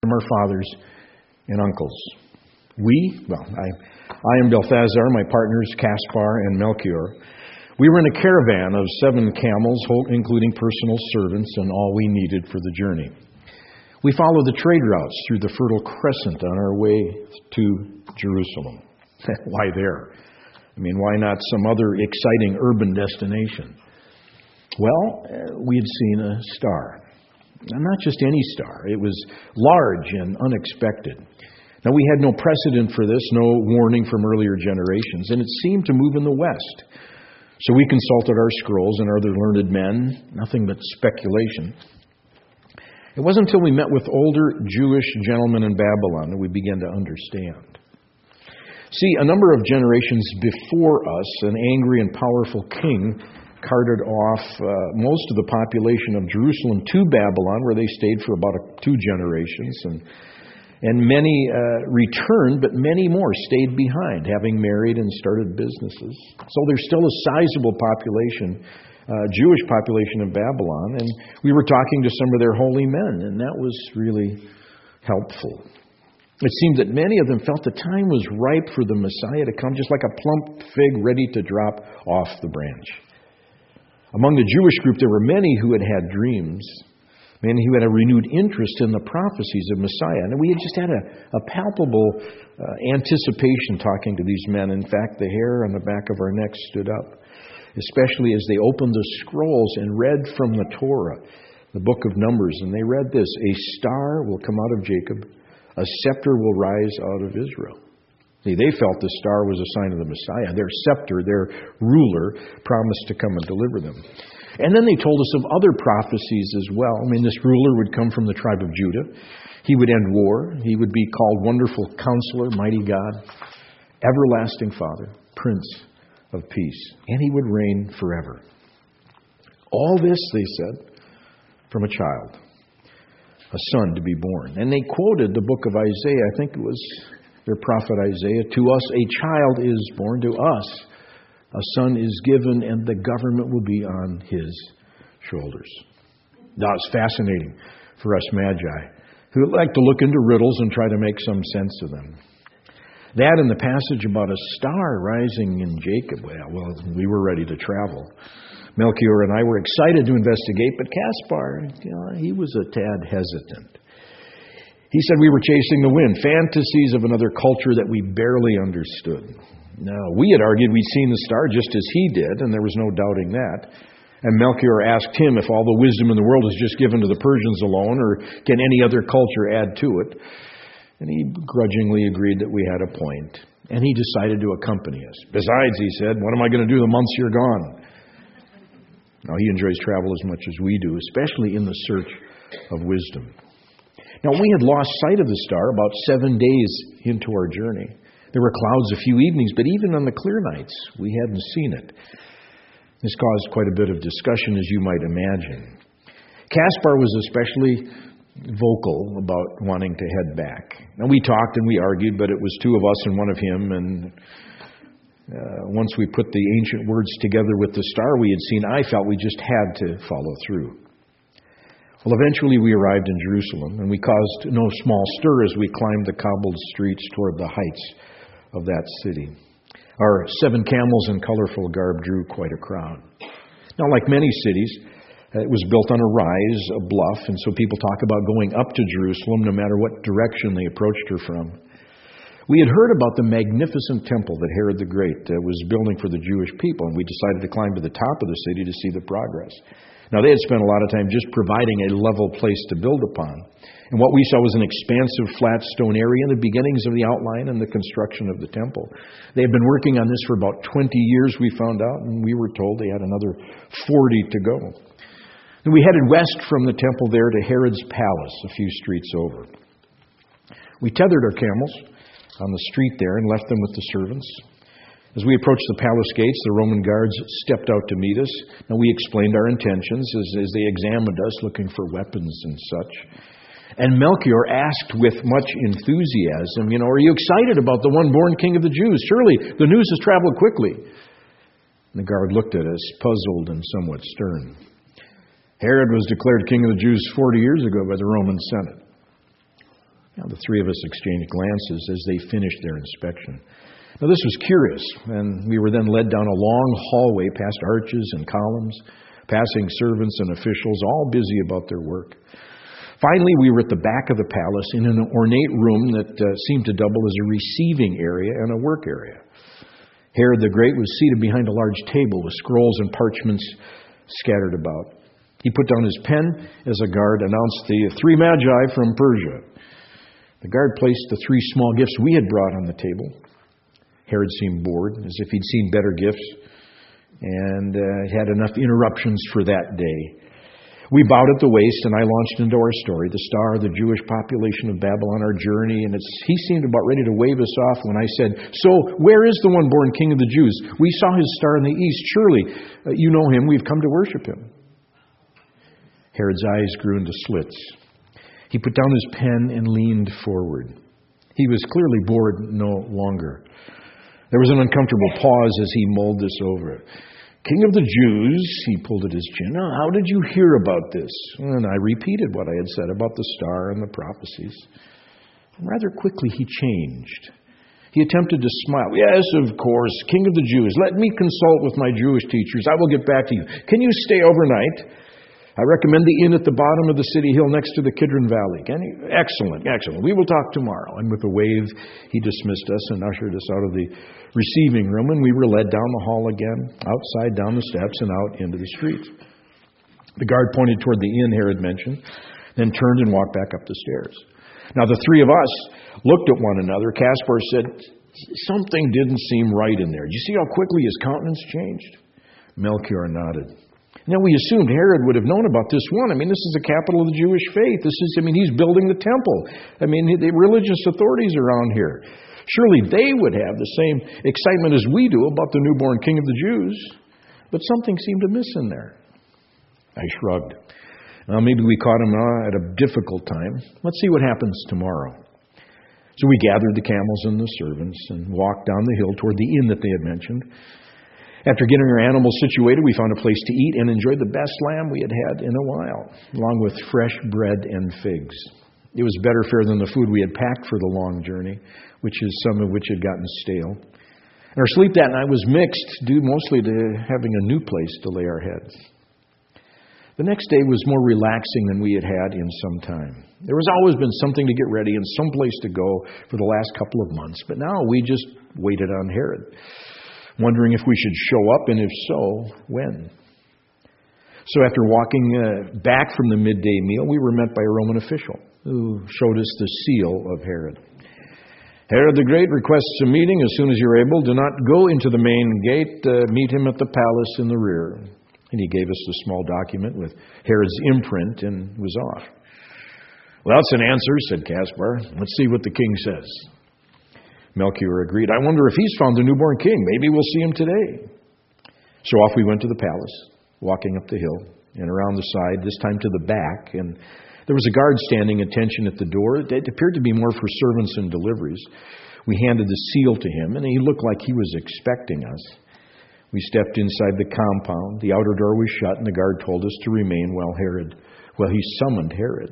from our fathers and uncles. I am Balthazar, my partners Caspar and Melchior. We were in a caravan of 7 camels, including personal servants and all we needed for the journey. We followed the trade routes through the Fertile Crescent on our way to Jerusalem. Why there? Why not some other exciting urban destination? Well, we had seen a star. And not just any star. It was large and unexpected. Now, we had no precedent for this, no warning from earlier generations, and it seemed to move in the west. So we consulted our scrolls and other learned men, nothing but speculation. It wasn't until we met with older Jewish gentlemen in Babylon that we began to understand. See, a number of generations before us, an angry and powerful king carted off most of the population of Jerusalem to Babylon, where they stayed for about 2 generations. And many returned, but many more stayed behind, having married and started businesses. So there's still a sizable population, Jewish population in Babylon. And we were talking to some of their holy men, and that was really helpful. It seemed that many of them felt the time was ripe for the Messiah to come, just like a plump fig ready to drop off the branch. Among the Jewish group, there were many who had had dreams, many who had a renewed interest in the prophecies of Messiah. And we had just had a palpable anticipation talking to these men. In fact, the hair on the back of our necks stood up, especially as they opened the scrolls and read from the Torah, the book of Numbers. And they read this: "A star will come out of Jacob, a scepter will rise out of Israel." See, they felt the star was a sign of the Messiah. Their scepter, their ruler, promised to come and deliver them. And then they told us of other prophecies as well. This ruler would come from the tribe of Judah. He would end war. He would be called Wonderful Counselor, Mighty God, Everlasting Father, Prince of Peace. And he would reign forever. All this, they said, from a child, a son to be born. And they quoted the book of Isaiah. I think it was their prophet Isaiah. "To us a child is born, to us a son is given, and the government will be on his shoulders." Now, it's fascinating for us magi, who like to look into riddles and try to make some sense of them. That and the passage about a star rising in Jacob, well, we were ready to travel. Melchior and I were excited to investigate, but Caspar, he was a tad hesitant. He said we were chasing the wind, fantasies of another culture that we barely understood. Now, we had argued we'd seen the star just as he did, and there was no doubting that. And Melchior asked him if all the wisdom in the world is just given to the Persians alone, or can any other culture add to it? And he grudgingly agreed that we had a point, and he decided to accompany us. Besides, he said, what am I going to do the months you're gone? Now, he enjoys travel as much as we do, especially in the search of wisdom. Now, we had lost sight of the star about 7 days into our journey. There were clouds a few evenings, but even on the clear nights, we hadn't seen it. This caused quite a bit of discussion, as you might imagine. Caspar was especially vocal about wanting to head back. Now, we talked and we argued, but it was 2 of us and 1 of him, and once we put the ancient words together with the star we had seen, I felt we just had to follow through. Well, eventually we arrived in Jerusalem, and we caused no small stir as we climbed the cobbled streets toward the heights of that city. Our 7 camels in colorful garb drew quite a crowd. Now, like many cities, it was built on a rise, a bluff, and so people talk about going up to Jerusalem no matter what direction they approached her from. We had heard about the magnificent temple that Herod the Great was building for the Jewish people, and we decided to climb to the top of the city to see the progress. Now, they had spent a lot of time just providing a level place to build upon. And what we saw was an expansive flat stone area in the beginnings of the outline and the construction of the temple. They had been working on this for about 20 years, we found out, and we were told they had another 40 to go. And we headed west from the temple there to Herod's palace, a few streets over. We tethered our camels on the street there and left them with the servants. As we approached the palace gates, the Roman guards stepped out to meet us. Now, we explained our intentions as they examined us, looking for weapons and such. And Melchior asked with much enthusiasm, are you excited about the one born king of the Jews? Surely the news has traveled quickly. And the guard looked at us, puzzled and somewhat stern. Herod was declared king of the Jews 40 years ago by the Roman Senate. Now, the three of us exchanged glances as they finished their inspection. Now, this was curious, and we were then led down a long hallway past arches and columns, passing servants and officials, all busy about their work. Finally, we were at the back of the palace in an ornate room that seemed to double as a receiving area and a work area. Herod the Great was seated behind a large table with scrolls and parchments scattered about. He put down his pen as a guard announced the 3 magi from Persia. The guard placed the 3 small gifts we had brought on the table. Herod seemed bored, as if he'd seen better gifts, and had enough interruptions for that day. We bowed at the waist, and I launched into our story, the star of the Jewish population of Babylon, our journey, and he seemed about ready to wave us off when I said, "So, where is the one born King of the Jews? We saw his star in the east. Surely, you know him. We've come to worship him." Herod's eyes grew into slits. He put down his pen and leaned forward. He was clearly bored no longer. There was an uncomfortable pause as he mulled this over. "King of the Jews," he pulled at his chin, "how did you hear about this?" And I repeated what I had said about the star and the prophecies. And rather quickly he changed. He attempted to smile. "Yes, of course, King of the Jews. Let me consult with my Jewish teachers. I will get back to you. Can you stay overnight? I recommend the inn at the bottom of the city hill next to the Kidron Valley." Excellent, excellent. We will talk tomorrow. And with a wave, he dismissed us and ushered us out of the receiving room, and we were led down the hall again, outside, down the steps, and out into the street. The guard pointed toward the inn Herod mentioned, then turned and walked back up the stairs. Now, the 3 of us looked at one another. Caspar said, "Something didn't seem right in there. Did you see how quickly his countenance changed?" Melchior nodded. Now, we assumed Herod would have known about this one. This is the capital of the Jewish faith. He's building the temple. The religious authorities around here. Surely they would have the same excitement as we do about the newborn King of the Jews. But something seemed to miss in there. I shrugged. Well, maybe we caught him at a difficult time. Let's see what happens tomorrow. So we gathered the camels and the servants and walked down the hill toward the inn that they had mentioned. After getting our animals situated, we found a place to eat and enjoyed the best lamb we had had in a while, along with fresh bread and figs. It was better fare than the food we had packed for the long journey, some of which had gotten stale. And our sleep that night was mixed, due mostly to having a new place to lay our heads. The next day was more relaxing than we had had in some time. There was always been something to get ready and some place to go for the last couple of months, but now we just waited on Herod, wondering if we should show up, and if so, when. So after walking back from the midday meal, we were met by a Roman official who showed us the seal of Herod. "Herod the Great requests a meeting as soon as you're able. Do not go into the main gate. Meet him at the palace in the rear." And he gave us the small document with Herod's imprint and was off. "Well, that's an answer," said Caspar. "Let's see what the king says." Melchior agreed. "I wonder if he's found the newborn king. Maybe we'll see him today." So off we went to the palace, walking up the hill and around the side, this time to the back. And there was a guard standing attention at the door. It appeared to be more for servants and deliveries. We handed the seal to him, and he looked like he was expecting us. We stepped inside the compound. The outer door was shut, and the guard told us to remain while he summoned Herod.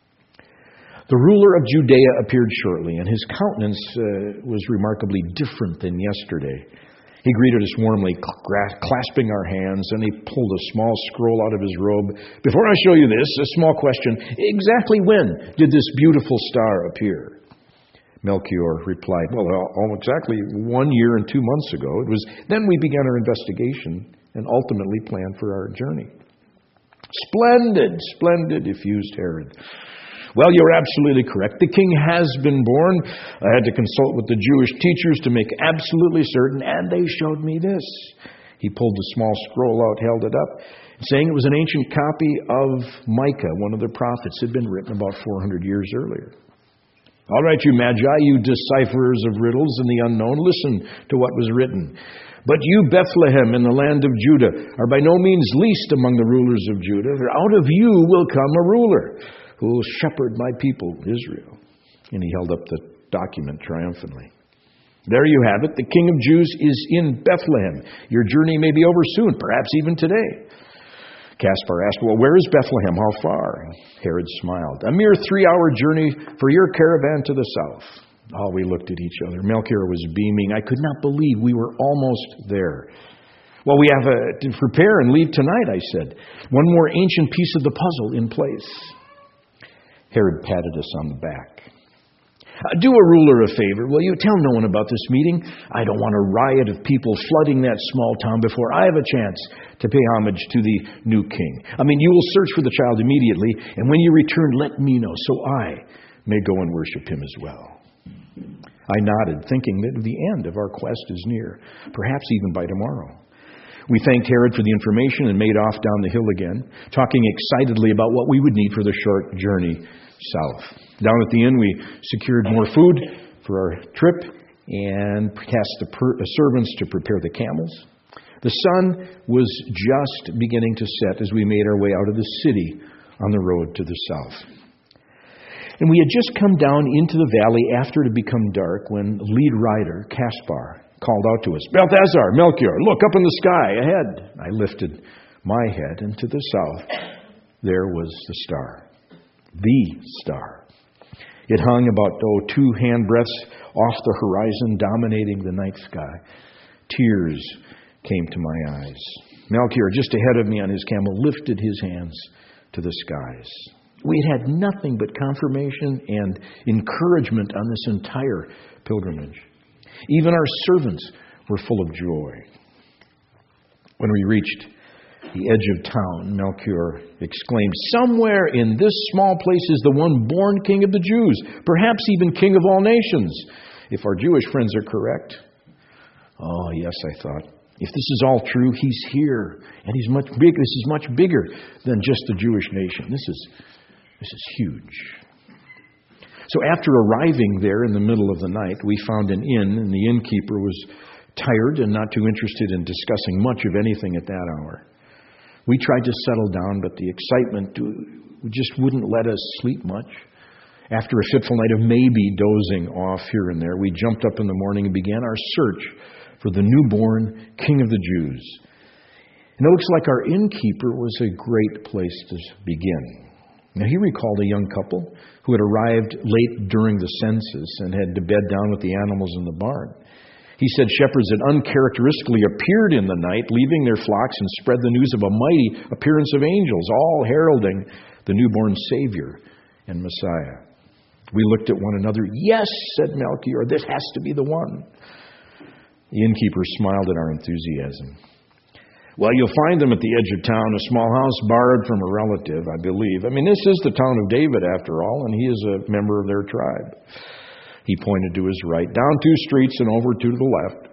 The ruler of Judea appeared shortly, and his countenance was remarkably different than yesterday. He greeted us warmly, clasping our hands, and he pulled a small scroll out of his robe. "Before I show you this, a small question. Exactly when did this beautiful star appear?" Melchior replied, "Well, exactly 1 year and 2 months ago. It was then we began our investigation and ultimately planned for our journey." "Splendid, splendid," effused Herod. "Well, you're absolutely correct. The king has been born. I had to consult with the Jewish teachers to make absolutely certain, and they showed me this." He pulled the small scroll out, held it up, saying it was an ancient copy of Micah, one of the prophets, had been written about 400 years earlier. "All right, you magi, you decipherers of riddles and the unknown, listen to what was written. But you, Bethlehem, in the land of Judah, are by no means least among the rulers of Judah. For out of you will come a ruler who will shepherd my people, Israel." And he held up the document triumphantly. "There you have it. The King of Jews is in Bethlehem. Your journey may be over soon, perhaps even today." Caspar asked, "Well, where is Bethlehem? How far?" Herod smiled. "A mere 3-hour journey for your caravan to the south." Oh, we looked at each other. Melchior was beaming. I could not believe we were almost there. "Well, we have to prepare and leave tonight," I said. "One more ancient piece of the puzzle in place." Herod patted us on the back. "Do a ruler a favor, will you? Tell no one about this meeting. I don't want a riot of people flooding that small town before I have a chance to pay homage to the new king. You will search for the child immediately, and when you return, let me know, so I may go and worship him as well." I nodded, thinking that the end of our quest is near, perhaps even by tomorrow. We thanked Herod for the information and made off down the hill again, talking excitedly about what we would need for the short journey south. Down at the inn, we secured more food for our trip and tasked the servants to prepare the camels. The sun was just beginning to set as we made our way out of the city on the road to the south. And we had just come down into the valley after it had become dark when lead rider Caspar called out to us, "Balthazar, Melchior, look up in the sky ahead." I lifted my head, and to the south there was the star. The star. It hung about 2 handbreadths off the horizon, dominating the night sky. Tears came to my eyes. Melchior, just ahead of me on his camel, lifted his hands to the skies. We had had nothing but confirmation and encouragement on this entire pilgrimage. Even our servants were full of joy. When we reached the edge of town, Melchior exclaimed, "Somewhere in this small place is the one born King of the Jews, perhaps even King of all nations, if our Jewish friends are correct." Oh, yes, I thought. If this is all true, he's here, and he's much big. This is much bigger than just the Jewish nation. This is huge. So after arriving there in the middle of the night, we found an inn, and the innkeeper was tired and not too interested in discussing much of anything at that hour. We tried to settle down, but the excitement just wouldn't let us sleep much. After a fitful night of maybe dozing off here and there, we jumped up in the morning and began our search for the newborn King of the Jews. And it looks like our innkeeper was a great place to begin. Now, he recalled a young couple who had arrived late during the census and had to bed down with the animals in the barn. He said shepherds had uncharacteristically appeared in the night, leaving their flocks, and spread the news of a mighty appearance of angels, all heralding the newborn Savior and Messiah. We looked at one another. "Yes," said Melchior, "this has to be the one." The innkeeper smiled at our enthusiasm. "Well, you'll find them at the edge of town, a small house borrowed from a relative, I believe. This is the town of David, after all, and he is a member of their tribe." He pointed to his right, down 2 streets and over to the left.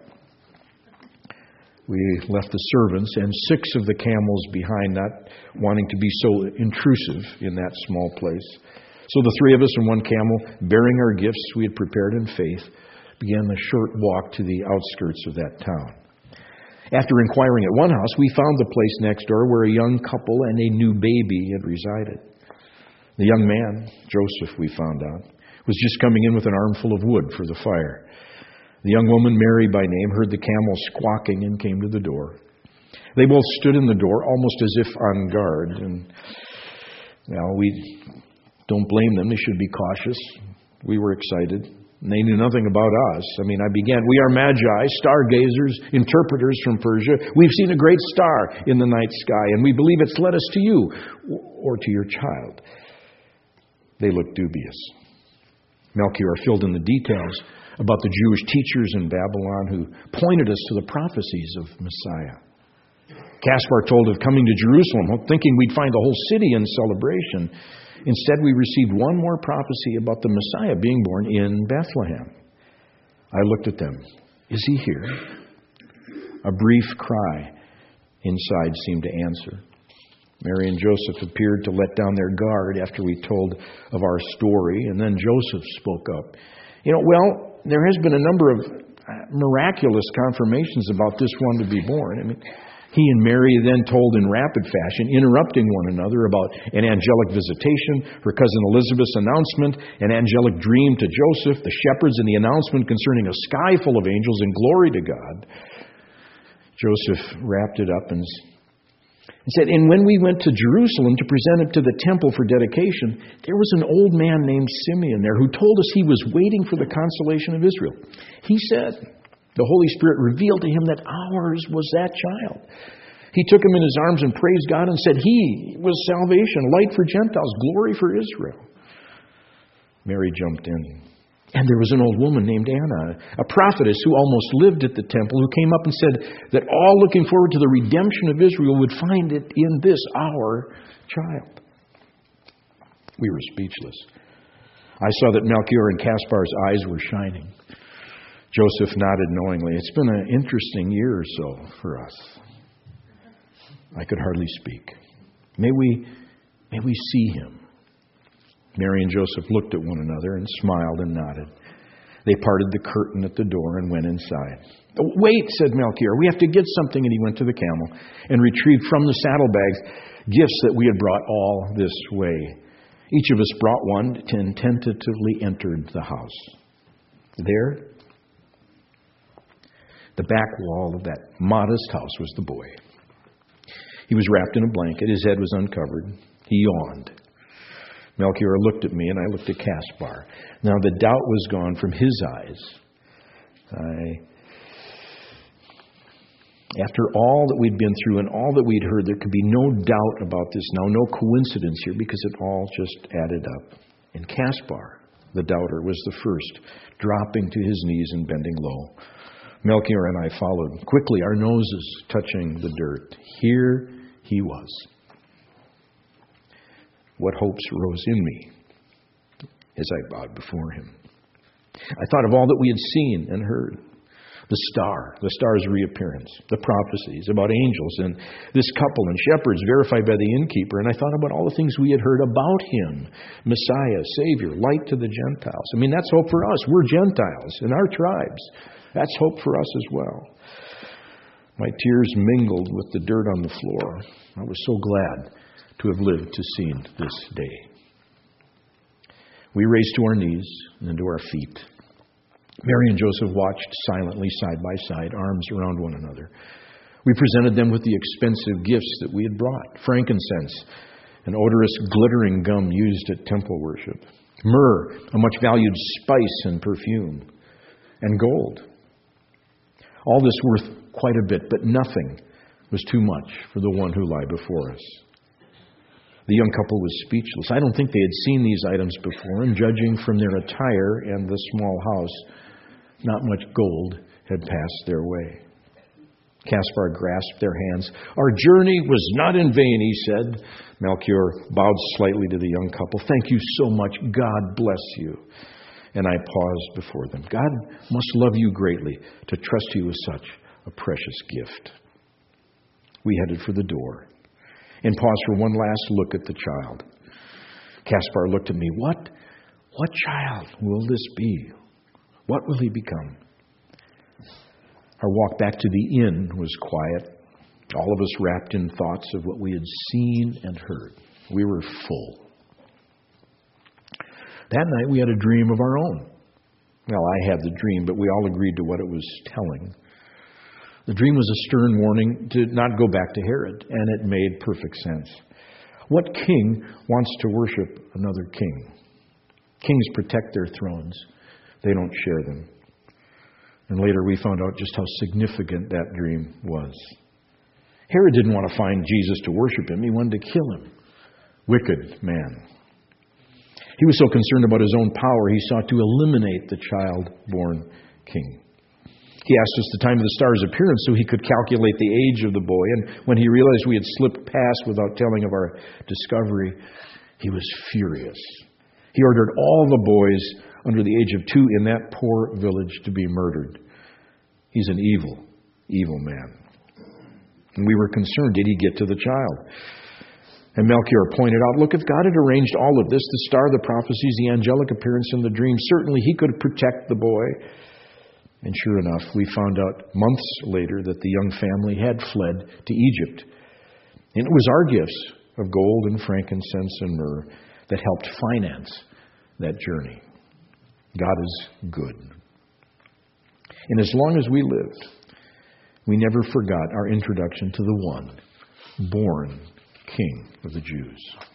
We left the servants and 6 of the camels behind, not wanting to be so intrusive in that small place. So the 3 of us and 1 camel, bearing our gifts we had prepared in faith, began the short walk to the outskirts of that town. After inquiring at one house, we found the place next door where a young couple and a new baby had resided. The young man, Joseph, we found out, was just coming in with an armful of wood for the fire. The young woman, Mary by name, heard the camel squawking and came to the door. They both stood in the door, almost as if on guard. And, we don't blame them. They should be cautious. We were excited. And they knew nothing about us. I began, "We are magi, stargazers, interpreters from Persia. We've seen a great star in the night sky, and we believe it's led us to you or to your child." They looked dubious. Melchior filled in the details about the Jewish teachers in Babylon who pointed us to the prophecies of Messiah. Caspar told of coming to Jerusalem, thinking we'd find the whole city in celebration. Instead, we received one more prophecy about the Messiah being born in Bethlehem. I looked at them. "Is he here?" A brief cry inside seemed to answer. Mary and Joseph appeared to let down their guard after we told of our story, and then Joseph spoke up. There has been a number of miraculous confirmations about this one to be born. He and Mary then told in rapid fashion, interrupting one another, about an angelic visitation, her cousin Elizabeth's announcement, an angelic dream to Joseph, the shepherds, and the announcement concerning a sky full of angels and glory to God. Joseph wrapped it up and It said, and when we went to Jerusalem to present it to the temple for dedication, there was an old man named Simeon there who told us he was waiting for the consolation of Israel. He said the Holy Spirit revealed to him that ours was that child. He took him in his arms and praised God and said he was salvation, light for Gentiles, glory for Israel. Mary jumped in. And there was an old woman named Anna, a prophetess who almost lived at the temple, who came up and said that all looking forward to the redemption of Israel would find it in this, our child. We were speechless. I saw that Melchior and Caspar's eyes were shining. Joseph nodded knowingly. It's been an interesting year or so for us. I could hardly speak. May we see him. Mary and Joseph looked at one another and smiled and nodded. They parted the curtain at the door and went inside. Oh, wait, said Melchior, we have to get something. And he went to the camel and retrieved from the saddlebags gifts that we had brought all this way. Each of us brought one and tentatively entered the house. There, the back wall of that modest house was the boy. He was wrapped in a blanket. His head was uncovered. He yawned. Melchior looked at me, and I looked at Caspar. Now, the doubt was gone from his eyes. After all that we'd been through and all that we'd heard, there could be no doubt about this now, no coincidence here, because it all just added up. And Caspar, the doubter, was the first, dropping to his knees and bending low. Melchior and I followed. Quickly, our noses touching the dirt. Here he was. What hopes rose in me as I bowed before him. I thought of all that we had seen and heard. The star's reappearance, the prophecies about angels and this couple and shepherds verified by the innkeeper. And I thought about all the things we had heard about him, Messiah, Savior, light to the Gentiles. I mean, that's hope for us. We're Gentiles in our tribes. That's hope for us as well. My tears mingled with the dirt on the floor. I was so glad to have lived to see this day. We raised to our knees and to our feet. Mary and Joseph watched silently side by side, arms around one another. We presented them with the expensive gifts that we had brought, frankincense, an odorous glittering gum used at temple worship, myrrh, a much valued spice and perfume, and gold. All this worth quite a bit, but nothing was too much for the one who lay before us. The young couple was speechless. I don't think they had seen these items before, and judging from their attire and the small house, not much gold had passed their way. Caspar grasped their hands. Our journey was not in vain, he said. Melchior bowed slightly to the young couple. Thank you so much. God bless you. And I paused before them. God must love you greatly to trust you with such a precious gift. We headed for the door and paused for one last look at the child. Caspar looked at me. What child will this be? What will he become? Our walk back to the inn was quiet, all of us wrapped in thoughts of what we had seen and heard. We were full. That night we had a dream of our own. Well, I had the dream, but we all agreed to what it was telling. The dream was a stern warning to not go back to Herod, and it made perfect sense. What king wants to worship another king? Kings protect their thrones. They don't share them. And later we found out just how significant that dream was. Herod didn't want to find Jesus to worship him. He wanted to kill him. Wicked man. He was so concerned about his own power, he sought to eliminate the child-born king. He asked us the time of the star's appearance so he could calculate the age of the boy. And when he realized we had slipped past without telling of our discovery, he was furious. He ordered all the boys under the age of 2 in that poor village to be murdered. He's an evil, evil man. And we were concerned, did he get to the child? And Melchior pointed out, look, if God had arranged all of this, the star, the prophecies, the angelic appearance in the dream, certainly he could protect the boy. And sure enough, we found out months later that the young family had fled to Egypt. And it was our gifts of gold and frankincense and myrrh that helped finance that journey. God is good. And as long as we lived, we never forgot our introduction to the one, born King of the Jews.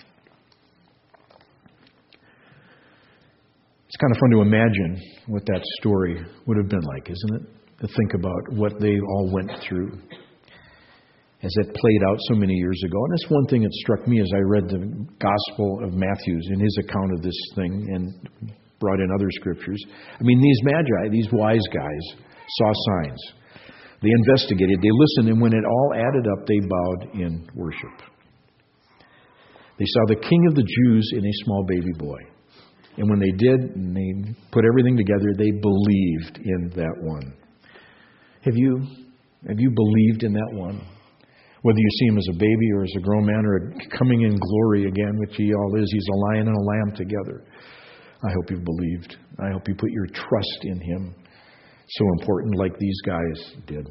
It's kind of fun to imagine what that story would have been like, isn't it? To think about what they all went through as it played out so many years ago. And that's one thing that struck me as I read the Gospel of Matthew in his account of this thing and brought in other scriptures. I mean, these magi, these wise guys, saw signs. They investigated, they listened, and when it all added up, they bowed in worship. They saw the King of the Jews in a small baby boy. And when they did, and they put everything together, they believed in that one. Have you believed in that one? Whether you see him as a baby or as a grown man or coming in glory again, which he all is, he's a lion and a lamb together. I hope you've believed. I hope you put your trust in him. So important, like these guys did.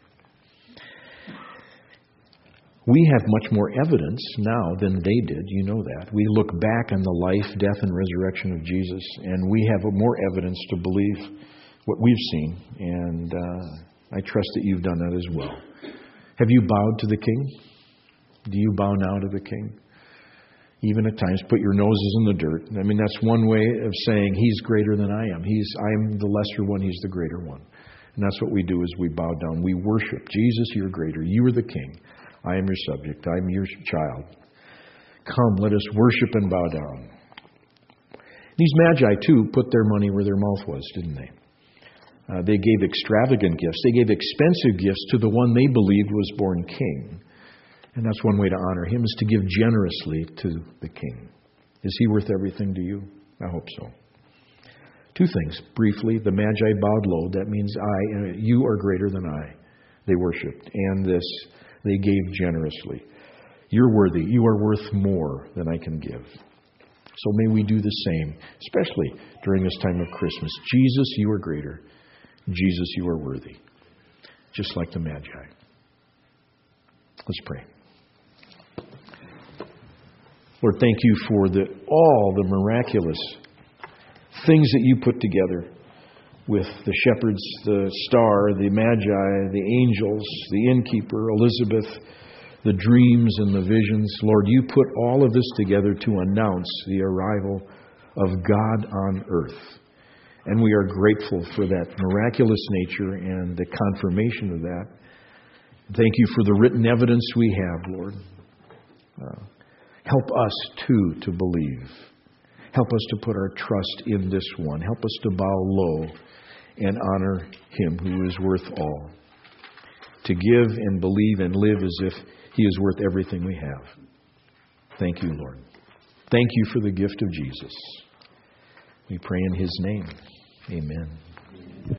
We have much more evidence now than they did. You know that. We look back on the life, death, and resurrection of Jesus, and we have more evidence to believe what we've seen. And I trust that you've done that as well. Have you bowed to the King? Do you bow now to the King? Even at times, put your noses in the dirt. I mean, that's one way of saying He's greater than I am. I'm the lesser one, He's the greater one. And that's what we do is we bow down. We worship. Jesus, you're greater. You are the King. I am your subject. I am your child. Come, let us worship and bow down. These magi, too, put their money where their mouth was, didn't they? They gave extravagant gifts. They gave expensive gifts to the one they believed was born king. And that's one way to honor him, is to give generously to the King. Is he worth everything to you? I hope so. Two things. Briefly, the Magi bowed low. That means you are greater than I. They worshipped. And this, they gave generously. You're worthy. You are worth more than I can give. So may we do the same, especially during this time of Christmas. Jesus, you are greater. Jesus, you are worthy. Just like the Magi. Let's pray. Lord, thank you for all the miraculous things that you put together with the shepherds, the star, the magi, the angels, the innkeeper, Elizabeth, the dreams and the visions. Lord, you put all of this together to announce the arrival of God on earth. And we are grateful for that miraculous nature and the confirmation of that. Thank you for the written evidence we have, Lord. Help us, too, to believe. Help us to put our trust in this one. Help us to bow low and honor him who is worth all. To give and believe and live as if he is worth everything we have. Thank you, Lord. Thank you for the gift of Jesus. We pray in his name. Amen.